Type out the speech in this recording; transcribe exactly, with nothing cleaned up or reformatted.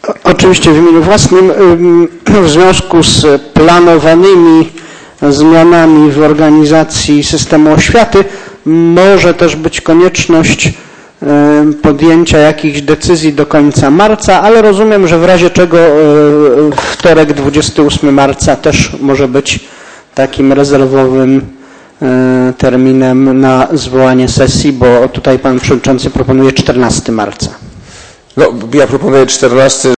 Oczywiście w imieniu własnym. W związku z planowanymi zmianami w organizacji systemu oświaty może też być konieczność podjęcia jakichś decyzji do końca marca, ale rozumiem, że w razie czego wtorek dwudziestego ósmego marca też może być takim rezerwowym terminem na zwołanie sesji, bo tutaj pan przewodniczący proponuje czternastego marca. No, ja proponuję czternastego